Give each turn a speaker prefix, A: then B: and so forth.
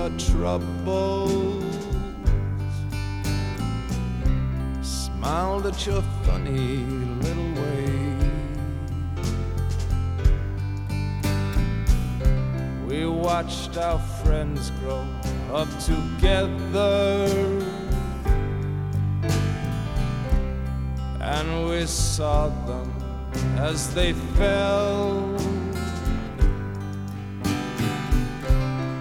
A: our troubles, smiled at your funny little way. We watched our friends grow up together, and we saw them as they fell.